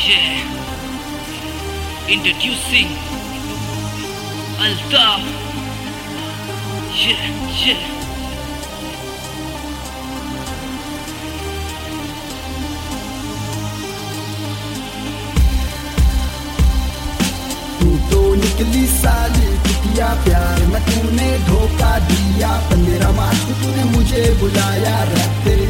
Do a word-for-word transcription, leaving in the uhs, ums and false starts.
Yeah, introducing Altaf. Yeah, yeah. तू तो निकली साली कुटिया, प्यार में तूने धोखा दिया। पंद्रह मार्च को तूने मुझे बुलाया, रखते